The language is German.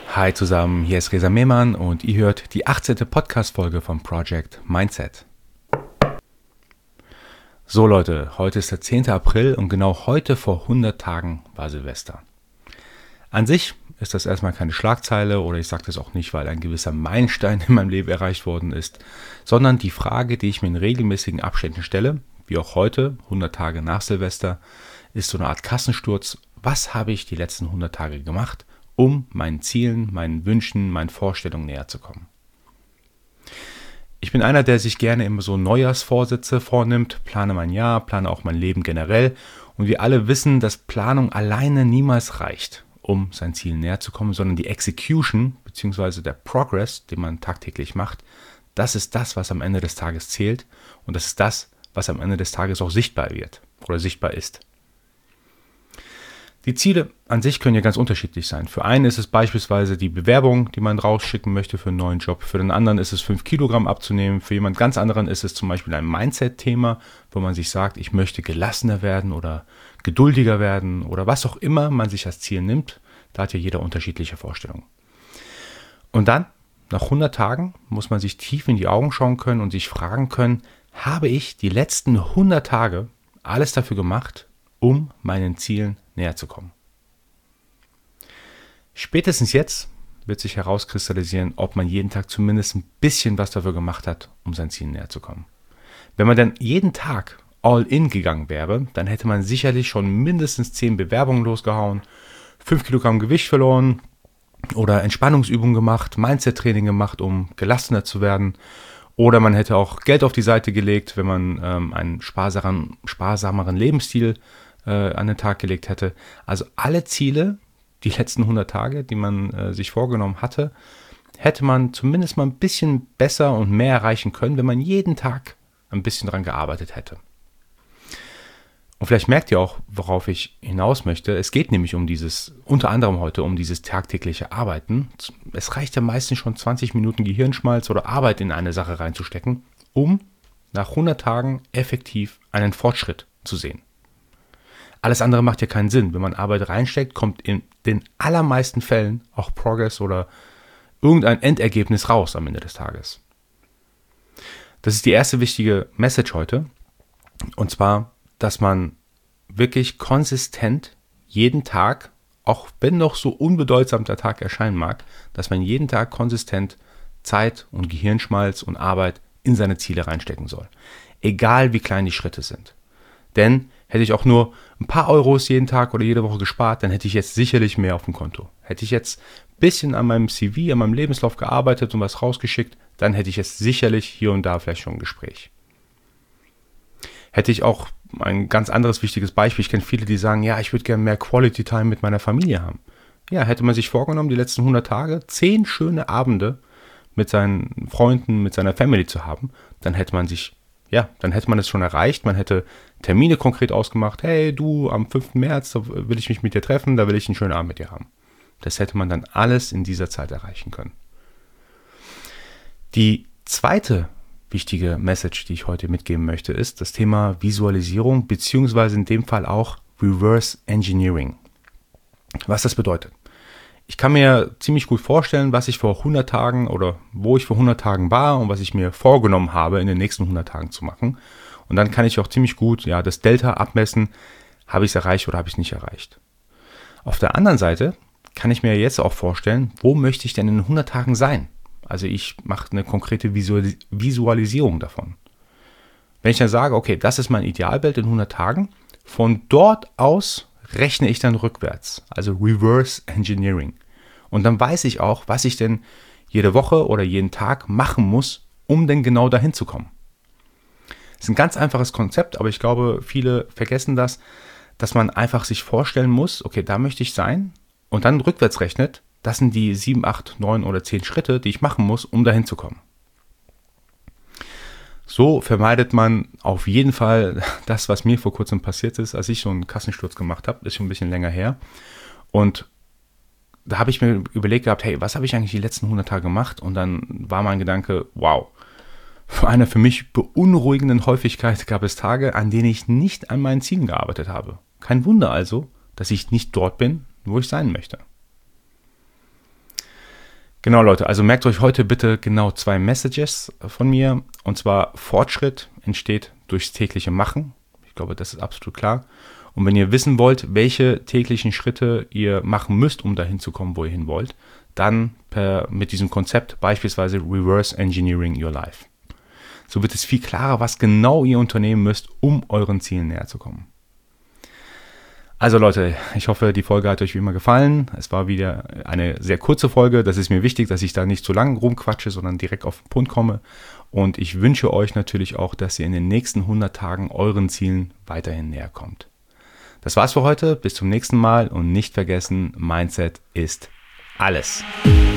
Hi zusammen, hier ist Reza Mehman und ihr hört die 18. Podcast-Folge vom Project Mindset. So Leute, heute ist der 10. April und genau heute vor 100 Tagen war Silvester. An sich ist das erstmal keine Schlagzeile oder ich sage das auch nicht, weil ein gewisser Meilenstein in meinem Leben erreicht worden ist, sondern die Frage, die ich mir in regelmäßigen Abständen stelle, wie auch heute, 100 Tage nach Silvester, ist so eine Art Kassensturz. Was habe ich die letzten 100 Tage gemacht, um meinen Zielen, meinen Wünschen, meinen Vorstellungen näher zu kommen? Ich bin einer, der sich gerne immer so Neujahrsvorsätze vornimmt, plane mein Jahr, plane auch mein Leben generell. Und wir alle wissen, dass Planung alleine niemals reicht, um sein Ziel näher zu kommen, sondern die Execution bzw. der Progress, den man tagtäglich macht, das ist das, was am Ende des Tages zählt und das ist das, was am Ende des Tages auch sichtbar wird oder sichtbar ist. Die Ziele an sich können ja ganz unterschiedlich sein. Für einen ist es beispielsweise die Bewerbung, die man rausschicken möchte für einen neuen Job. Für den anderen ist es 5 Kilogramm abzunehmen. Für jemand ganz anderen ist es zum Beispiel ein Mindset-Thema, wo man sich sagt, ich möchte gelassener werden oder geduldiger werden oder was auch immer man sich als Ziel nimmt. Da hat ja jeder unterschiedliche Vorstellungen. Und dann, nach 100 Tagen, muss man sich tief in die Augen schauen können und sich fragen können, habe ich die letzten 100 Tage alles dafür gemacht, um meinen Zielen näher zu kommen? Spätestens jetzt wird sich herauskristallisieren, ob man jeden Tag zumindest ein bisschen was dafür gemacht hat, um sein Ziel näher zu kommen. Wenn man dann jeden Tag all in gegangen wäre, dann hätte man sicherlich schon mindestens 10 Bewerbungen losgehauen, 5 Kilogramm Gewicht verloren oder Entspannungsübungen gemacht, Mindset-Training gemacht, um gelassener zu werden. Oder man hätte auch Geld auf die Seite gelegt, wenn man einen sparsameren Lebensstil an den Tag gelegt hätte. Also alle Ziele, die letzten 100 Tage, die man sich vorgenommen hatte, hätte man zumindest mal ein bisschen besser und mehr erreichen können, wenn man jeden Tag ein bisschen dran gearbeitet hätte. Und vielleicht merkt ihr auch, worauf ich hinaus möchte. Es geht nämlich unter anderem heute um dieses tagtägliche Arbeiten. Es reicht ja meistens schon 20 Minuten Gehirnschmalz oder Arbeit in eine Sache reinzustecken, um nach 100 Tagen effektiv einen Fortschritt zu sehen. Alles andere macht ja keinen Sinn. Wenn man Arbeit reinsteckt, kommt in den allermeisten Fällen auch Progress oder irgendein Endergebnis raus am Ende des Tages. Das ist die erste wichtige Message heute. Und zwar, dass man wirklich konsistent jeden Tag, auch wenn noch so unbedeutsam der Tag erscheinen mag, dass man jeden Tag konsistent Zeit und Gehirnschmalz und Arbeit in seine Ziele reinstecken soll. Egal wie klein die Schritte sind. Denn hätte ich auch nur ein paar Euros jeden Tag oder jede Woche gespart, dann hätte ich jetzt sicherlich mehr auf dem Konto. Hätte ich jetzt ein bisschen an meinem CV, an meinem Lebenslauf gearbeitet und was rausgeschickt, dann hätte ich jetzt sicherlich hier und da vielleicht schon ein Gespräch. Hätte ich auch ein ganz anderes wichtiges Beispiel. Ich kenne viele, die sagen, ja, ich würde gerne mehr Quality Time mit meiner Familie haben. Ja, hätte man sich vorgenommen, die letzten 100 Tage 10 schöne Abende mit seinen Freunden, mit seiner Family zu haben, dann hätte man es schon erreicht. Man hätte Termine konkret ausgemacht. Hey, du, am 5. März, da will ich mich mit dir treffen, da will ich einen schönen Abend mit dir haben. Das hätte man dann alles in dieser Zeit erreichen können. Die zweite wichtige Message, die ich heute mitgeben möchte, ist das Thema Visualisierung, beziehungsweise in dem Fall auch Reverse Engineering. Was das bedeutet. Ich kann mir ziemlich gut vorstellen, was ich vor 100 Tagen oder wo ich vor 100 Tagen war und was ich mir vorgenommen habe, in den nächsten 100 Tagen zu machen. Und dann kann ich auch ziemlich gut das Delta abmessen, habe ich es erreicht oder habe ich es nicht erreicht. Auf der anderen Seite kann ich mir jetzt auch vorstellen, wo möchte ich denn in 100 Tagen sein? Also ich mache eine konkrete Visualisierung davon. Wenn ich dann sage, okay, das ist mein Idealbild in 100 Tagen, von dort aus rechne ich dann rückwärts, also Reverse Engineering. Und dann weiß ich auch, was ich denn jede Woche oder jeden Tag machen muss, um denn genau dahin zu kommen. Das ist ein ganz einfaches Konzept, aber ich glaube, viele vergessen das, dass man einfach sich vorstellen muss, okay, da möchte ich sein und dann rückwärts rechnet, das sind die 7, 8, 9 oder 10 Schritte, die ich machen muss, um dahin zu kommen. So vermeidet man auf jeden Fall das, was mir vor kurzem passiert ist, als ich so einen Kassensturz gemacht habe. Das ist schon ein bisschen länger her. Und da habe ich mir überlegt gehabt, hey, was habe ich eigentlich die letzten 100 Tage gemacht? Und dann war mein Gedanke, wow, Bei einer für mich beunruhigenden Häufigkeit gab es Tage, an denen ich nicht an meinen Zielen gearbeitet habe. Kein Wunder also, dass ich nicht dort bin, wo ich sein möchte. Genau, Leute, also merkt euch heute bitte genau 2 Messages von mir. Und zwar: Fortschritt entsteht durchs tägliche Machen. Ich glaube, das ist absolut klar. Und wenn ihr wissen wollt, welche täglichen Schritte ihr machen müsst, um dahin zu kommen, wo ihr hin wollt, dann mit diesem Konzept beispielsweise Reverse Engineering Your Life. So wird es viel klarer, was genau ihr unternehmen müsst, um euren Zielen näher zu kommen. Also Leute, ich hoffe, die Folge hat euch wie immer gefallen. Es war wieder eine sehr kurze Folge. Das ist mir wichtig, dass ich da nicht zu lang rumquatsche, sondern direkt auf den Punkt komme. Und ich wünsche euch natürlich auch, dass ihr in den nächsten 100 Tagen euren Zielen weiterhin näher kommt. Das war's für heute. Bis zum nächsten Mal und nicht vergessen, Mindset ist alles.